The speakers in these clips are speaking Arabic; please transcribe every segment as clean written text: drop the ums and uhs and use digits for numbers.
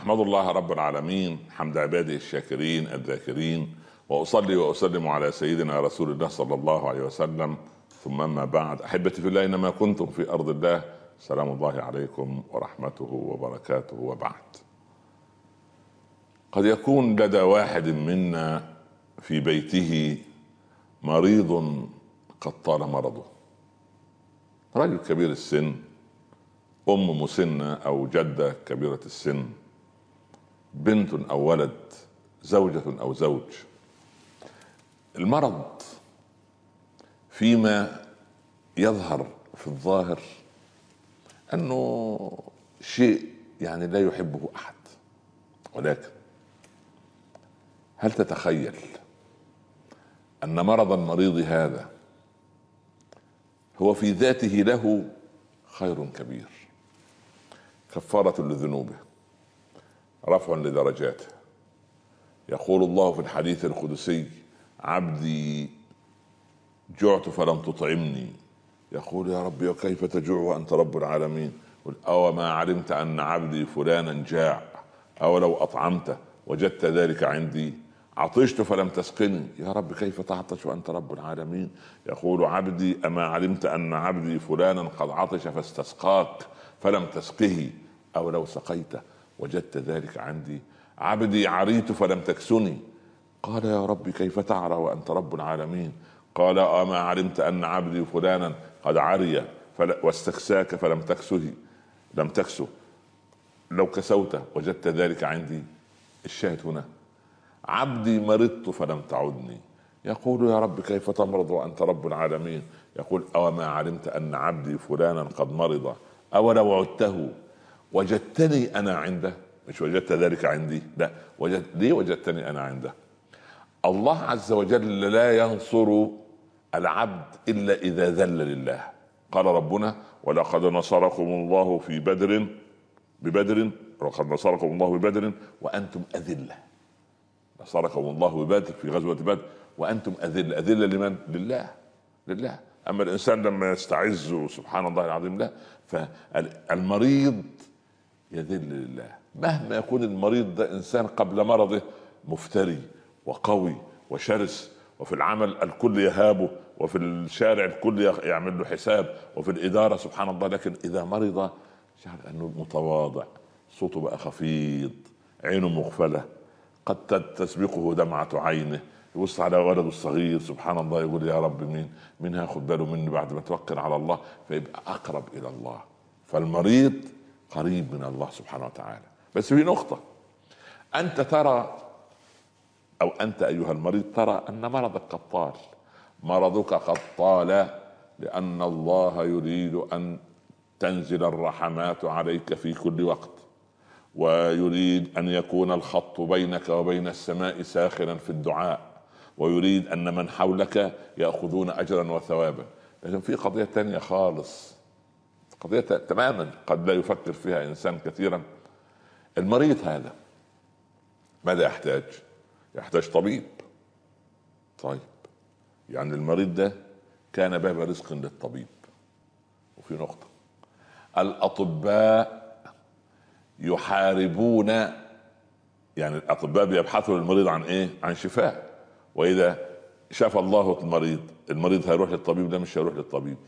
أحمد الله رب العالمين حمد عباده الشاكرين الذاكرين، وأصلي وأسلم على سيدنا رسول الله صلى الله عليه وسلم. ثم ما بعد، أحبتي في الله، إنما كنتم في أرض الله، سلام الله عليكم ورحمته وبركاته. وبعد، قد يكون لدى واحد منا في بيته مريض قد طال مرضه، رجل كبير السن، أم مسنة أو جدة كبيرة السن، بنت أو ولد، زوجة أو زوج. المرض فيما يظهر في الظاهر أنه شيء يعني لا يحبه أحد، ولكن هل تتخيل أن مرض المريض هذا هو في ذاته له خير كبير، كفارة لذنوبه، رفع لدرجاته. يقول الله في الحديث القدسي: عبدي جعت فلم تطعمني. يقول: يا ربي وكيف تجوع وأنت رب العالمين؟ أو ما علمت أن عبدي فلانا جاع، أو لو أطعمته وجدت ذلك عندي. عطشت فلم تسقني، يا رب كيف تعطش وأنت رب العالمين؟ يقول عبدي: أما علمت أن عبدي فلانا قد عطش فاستسقاك فلم تسقه، أو لو سقيته وجدت ذلك عندي. عبدي عريت فلم تكسني، قال يا رب كيف تعرى وأنت رب العالمين؟ قال: أما علمت أن عبدي فلانا قد عري واستكساك فلم تكسه، لو كسوته وجدت ذلك عندي. الشاهد هنا: عبدي مرضت فلم تعدني. يقول يا رب كيف تمرض وأنت رب العالمين؟ يقول: أو ما علمت أن عبدي فلانا قد مرض، أو لو عدته وجدتني أنا عنده. مش وجدت ذلك عندي، لا، ليه وجدتني أنا عنده؟ الله عز وجل لا ينصر العبد إلا إذا ذل لله. قال ربنا: ولقد نصركم الله في ببدر ولقد نصركم الله ببدر وأنتم أذلة. نصركم الله ببدر في غزوة بدر وأنتم أذلة لمن؟ لله. أما الإنسان لما يستعز سبحان الله العظيم، لا، فالمريض يذل لله. مهما يكون المريض ده إنسان قبل مرضه مفتري وقوي وشرس، وفي العمل الكل يهابه، وفي الشارع الكل يعمل له حساب، وفي الإدارة سبحان الله، لكن إذا مرض شعر أنه متواضع، صوته بقى خفيض، عينه مغفلة، قد تسبقه دمعة عينه، يبص على ولده الصغير سبحان الله يقول يا رب مين هاخد باله مني بعد ما توكل على الله، فيبقى أقرب إلى الله. فالمريض قريب من الله سبحانه وتعالى. بس في نقطة: أنت ترى، أو أنت أيها المريض ترى أن مرضك قد طال. مرضك قد طال لأن الله يريد أن تنزل الرحمات عليك في كل وقت، ويريد أن يكون الخط بينك وبين السماء ساخنا في الدعاء، ويريد أن من حولك يأخذون أجرا وثوابا. لكن في قضية تانية خالص، قضية تماما قد لا يفكر فيها إنسان كثيرا. المريض هذا ماذا يحتاج؟ يحتاج طبيب. طيب، يعني المريض ده كان باب رزق للطبيب. وفي نقطة: الأطباء يحاربون، يعني الأطباء بيبحثوا للمريض عن إيه؟ عن شفاء. وإذا شفى الله المريض هيروح للطبيب؟ ده مش هيروح للطبيب.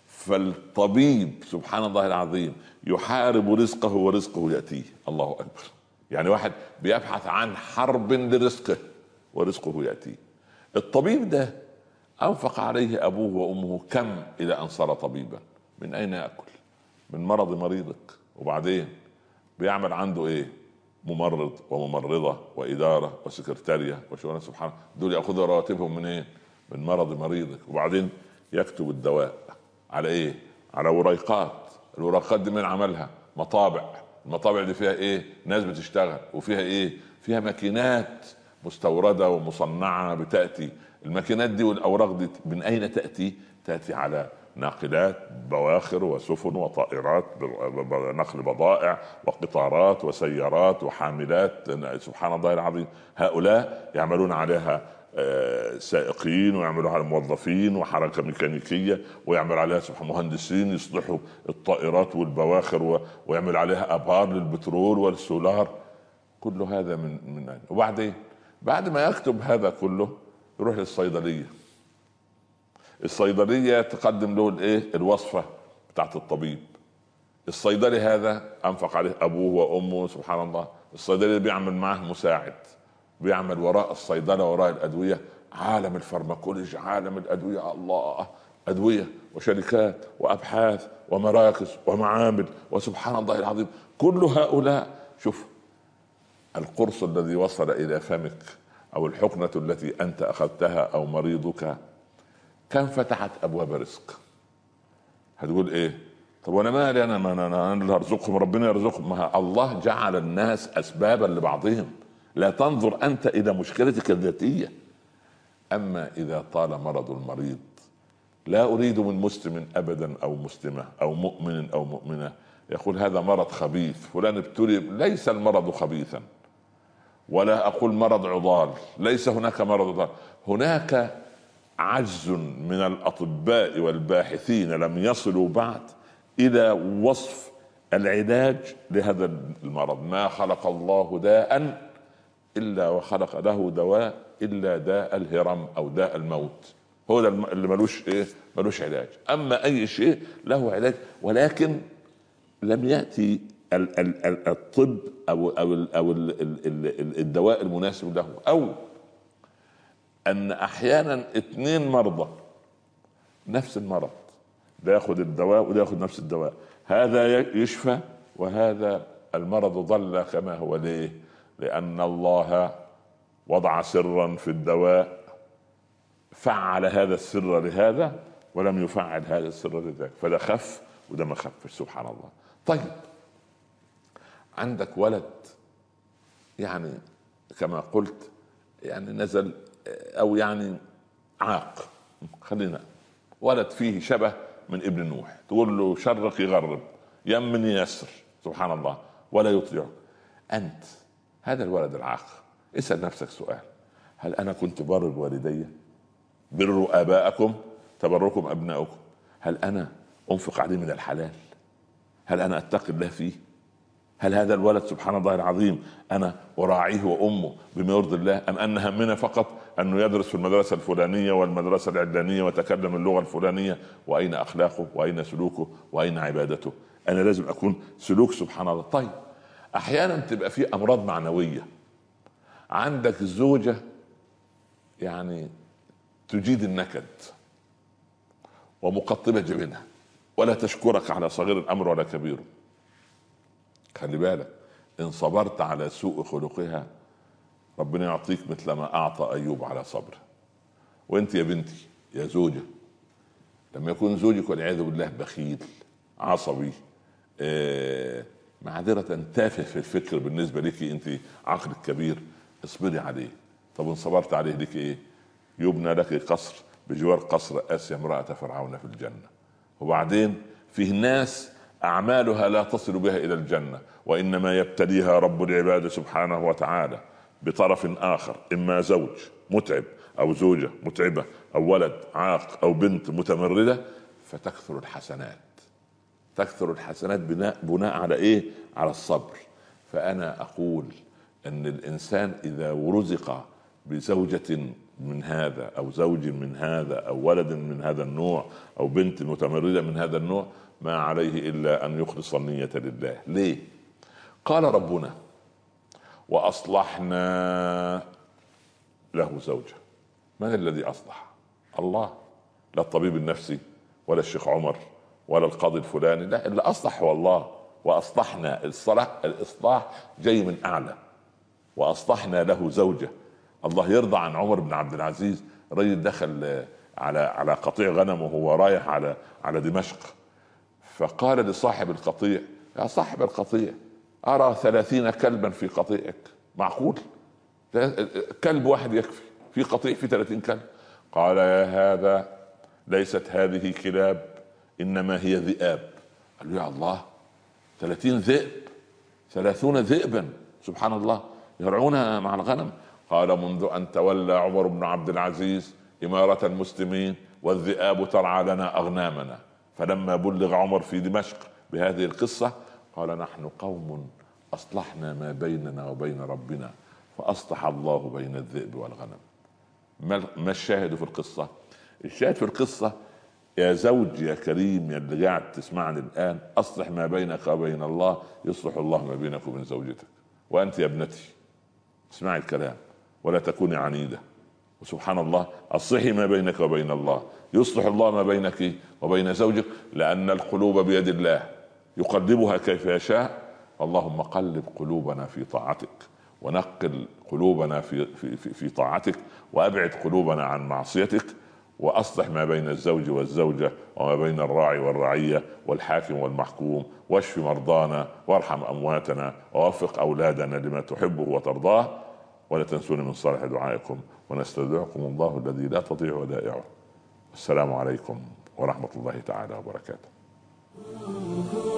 فالطبيب سبحان الله العظيم يحارب رزقه ورزقه يأتيه. الله أكبر. يعني واحد بيبحث عن حرب لرزقه ورزقه يأتيه. الطبيب ده أنفق عليه أبوه وأمه كم إلى أن صار طبيبا. من أين يأكل؟ من مرض مريضك. وبعدين بيعمل عنده إيه؟ ممرض وممرضة وإدارة وسكرتارية وشغلانة. سبحان الله، دول يأخذوا رواتبهم من إيه؟ من مرض مريضك. وبعدين يكتب الدواء على إيه؟ على وريقات. الورقات دي من عملها؟ مطابع. المطابع دي فيها إيه؟ ناس بتشتغل، وفيها إيه؟ فيها ماكينات مستوردة ومصنعة بتأتي. الماكينات دي والأوراق دي من أين تأتي؟ تأتي على ناقلات، بواخر وسفن وطائرات نقل بضائع وقطارات وسيارات وحاملات. سبحان الله العظيم. هؤلاء يعملون عليها سائقين، ويعملوا على موظفين وحركة ميكانيكية، ويعمل عليها مهندسين يصلحوا الطائرات والبواخر، ويعمل عليها أبار للبترول والسولار. كل هذا من أين؟ وبعدين بعد ما يكتب هذا كله يروح للصيدلية. الصيدلية تقدم له الايه؟ الوصفة بتاعت الطبيب. الصيدلي هذا انفق عليه ابوه وامه، سبحان الله. الصيدلي بيعمل معاه مساعد، بيعمل وراء الصيدلة وراء الادوية عالم الفارماكولوجي، عالم الادوية، الله، ادوية وشركات وابحاث ومراكز ومعامل، وسبحان الله العظيم. كل هؤلاء، شوف القرص الذي وصل الى فمك او الحقنة التي انت اخذتها او مريضك كم فتحت ابواب رزق. هتقول ايه؟ طب وانا مالي، انا اللي هرزقهم، ربنا يرزقهم. ما الله جعل الناس اسبابا لبعضهم. لا تنظر انت الى مشكلتك الذاتيه. اما اذا طال مرض المريض، لا اريد من مسلم ابدا او مسلمه او مؤمن او مؤمنه يقول هذا مرض خبيث، فلان ابتلي. ليس المرض خبيثا، ولا اقول مرض عضال، ليس هناك مرض عضال. هناك عجز من الاطباء والباحثين لم يصلوا بعد الى وصف العلاج لهذا المرض. ما خلق الله داء الا وخلق له دواء، الا داء الهرم او داء الموت. هو ده اللي ملوش ايه؟ ملوش علاج. اما اي شيء له علاج، ولكن لم ياتي الطب او الدواء المناسب له. او ان احيانا اثنين مرضى نفس المرض، ده ياخذ الدواء وده ياخذ نفس الدواء، هذا يشفى وهذا المرض ظل كما هو. ليه؟ لان الله وضع سرا في الدواء، فعل هذا السر لهذا ولم يفعل هذا السر لذاك، فده خف وده ما خفش، سبحان الله. طيب عندك ولد يعني كما قلت يعني نزل او يعني عاق، خلينا ولد فيه شبه من ابن نوح، تقول له شرق يغرب، يمن يسر، سبحان الله، ولا يطيع. انت هذا الولد العاق اسأل نفسك سؤال: هل انا كنت بر بوالدي؟ بروا اباءكم تبركم ابناؤكم. هل انا انفق عليه من الحلال؟ هل انا اتقي الله فيه؟ هل هذا الولد سبحان الله العظيم انا اراعيه وامه بما يرضي الله، ام ان همنا فقط انه يدرس في المدرسه الفلانيه والمدرسه العلانيه ويتكلم اللغه الفلانيه؟ واين اخلاقه؟ واين سلوكه؟ واين عبادته؟ انا لازم اكون سلوك، سبحان الله. طيب احيانا تبقى في امراض معنويه. عندك زوجه يعني تجيد النكد ومقطبه جبينها ولا تشكرك على صغير الامر ولا كبيره. خلي بالك، ان صبرت على سوء خلقها ربنا يعطيك مثل ما اعطى ايوب على صبره. وانت يا بنتي يا زوجة، لما يكون زوجك والعياذ بالله بخيل عصبي معذرة تافه في الفكر بالنسبة لك، انت عقلك كبير، اصبري عليه. طب ان صبرت عليه لك ايه؟ يبنى لك قصر بجوار قصر آسيا امرأة فرعون في الجنة. وبعدين فيه ناس أعمالها لا تصل بها إلى الجنة، وإنما يبتليها رب العباد سبحانه وتعالى بطرف آخر، إما زوج متعب أو زوجة متعبة أو ولد عاق أو بنت متمردة، فتكثر الحسنات. تكثر الحسنات بناء على إيه؟ على الصبر. فأنا أقول أن الإنسان إذا رزق بزوجة من هذا أو زوج من هذا أو ولد من هذا النوع أو بنت متمردة من هذا النوع، ما عليه إلا أن يخلص النية لله. ليه؟ قال ربنا: وأصلحنا له زوجة. من الذي أصلح؟ الله. لا الطبيب النفسي ولا الشيخ عمر ولا القاضي الفلاني، لا، اللي أصلح هو الله. وأصلحنا، الإصلاح جاي من أعلى. وأصلحنا له زوجة. الله يرضى عن عمر بن عبد العزيز، رجل دخل على قطيع غنم وهو رايح على دمشق، فقال لصاحب القطيع: يا صاحب القطيع، أرى 30 كلبا في قطيعك. معقول؟ كلب واحد يكفي في قطيع في 30 كلب؟ قال: يا هذا ليست هذه كلاب، إنما هي ذئاب. قال له: يا الله، 30 ذئب، 30 ذئبا، سبحان الله، يرعون مع الغنم. قال: منذ أن تولى عمر بن عبد العزيز إمارة المسلمين والذئاب ترعى لنا أغنامنا. فلما بلغ عمر في دمشق بهذه القصة قال: نحن قوم أصلحنا ما بيننا وبين ربنا فأصلح الله بين الذئب والغنم. ما الشاهد في القصة؟ الشاهد في القصة يا زوج يا كريم يا اللي قاعد تسمعني الآن، أصلح ما بينك وبين الله يصلح الله ما بينك وبين زوجتك. وأنت يا ابنتي اسمعي الكلام ولا تكوني عنيدة، وسبحان الله أصلحي ما بينك وبين الله يصلح الله ما بينك وبين زوجك، لأن القلوب بيد الله يقلبها كيف يشاء. اللهم قلب قلوبنا في طاعتك، ونقل قلوبنا في طاعتك، وأبعد قلوبنا عن معصيتك، وأصلح ما بين الزوج والزوجة وما بين الراعي والرعية والحاكم والمحكوم، واشف مرضانا وارحم أمواتنا ووفق أولادنا لما تحبه وترضاه، ولا تنسون من صالح دعائكم، ونستودعكم الله الذي لا تضيع ودائعه. السلام عليكم ورحمة الله تعالى وبركاته.